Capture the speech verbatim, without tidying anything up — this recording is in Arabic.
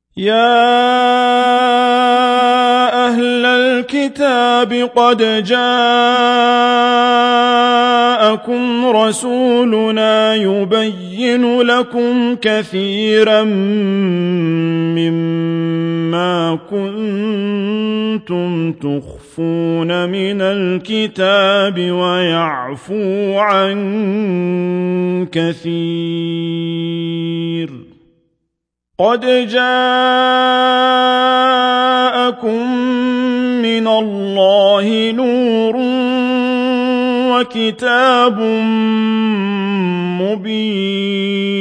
يا أهل الكتاب قد جاءكم رسولنا يبين لكم كثيرا مما كنتم تخفون من الكتاب ويعفو عن كثير. قد جاءكم من الله نور وكتاب مبين